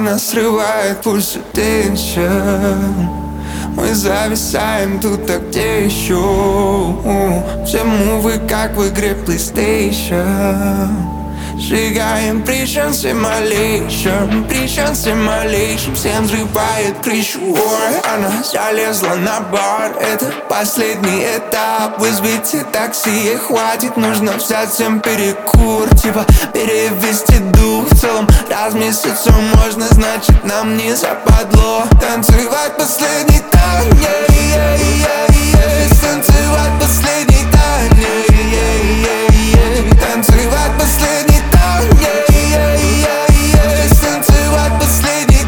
Она срывает пульс и теншн. Мы зависаем тут, а где еще? Все мувы, как в игре PlayStation. Сжигаем причем simulation, причем simulation. Всем взрывает крышу. Она залезла на бар, это последний этап. Вызовите такси, хватит, нужно взять всем перекур. Типа перевести дух. В целом раз в месяц можно, значит нам не западло танцевать последний танец. Танцевать последний танец. Танцевать последний танец. Танцевать последний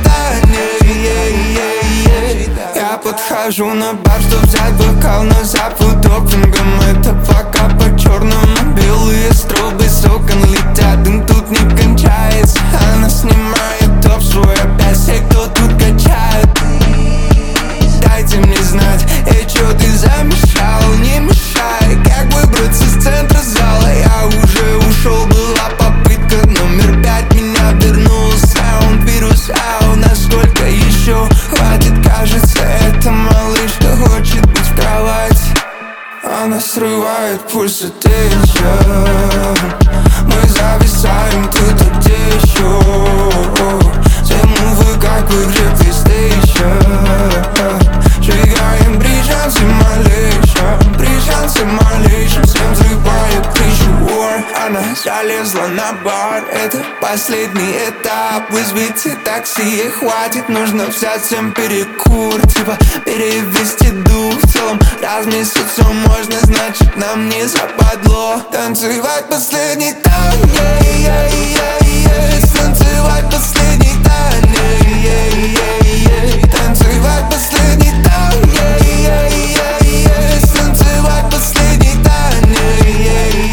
танец. Я подхожу на бар, чтоб взять бокал, но запах допингом. Это пока по черному белые стробы с окон летят. Дым тут не кончается. Она снимает топ свой, опять все, кто тут качает. Дайте мне знать, чё ты замешал, не мешай. Как выбраться с центра зала? Я уже ушел, была попытка номер 5. Меня вернул саунд, вирус, насколько еще хватит? Кажется, эта малышка хочет быть в кровати. Она срывает пульс и теншн. Мы зависаем тут, а где еще? Все мувы, как в игре PlayStation. Сжигаем причем simulation, причем simulation. Всем взрывает крышу. Она залезла на бар, это последний этап. Вызовите такси, хватит, нужно взять всем перекур. Типа перевести дух. В целом раз в месяц все можно, значит нам не западло танцевать последний танец. Танцевать последний танец. Танцевать последний танец. Танцевать последний танец.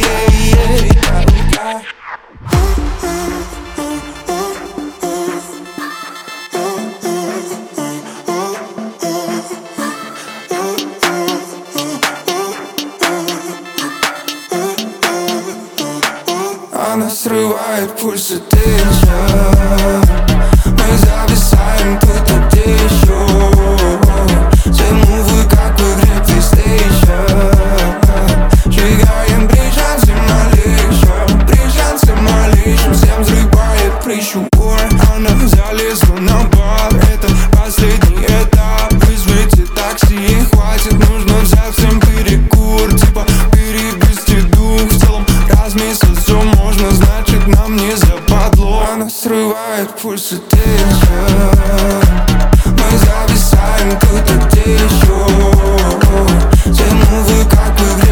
Она срывает пульс и теншн. Мы зависаем тут, а где еще? Все мувы, как в игре PlayStation. Сжигаем причем simulation, причем simulation. Всем взрывает крышу. Она залезла на бар, это последний этап. Вызовите такси, хватит, нужно взять всем перекур. Типа перевести дух. В целом раз в месяц все можно, значит нам не западло. Она срывает пульс и теншн. Мы зависаем тут, а где еще? Все мувы, как в игре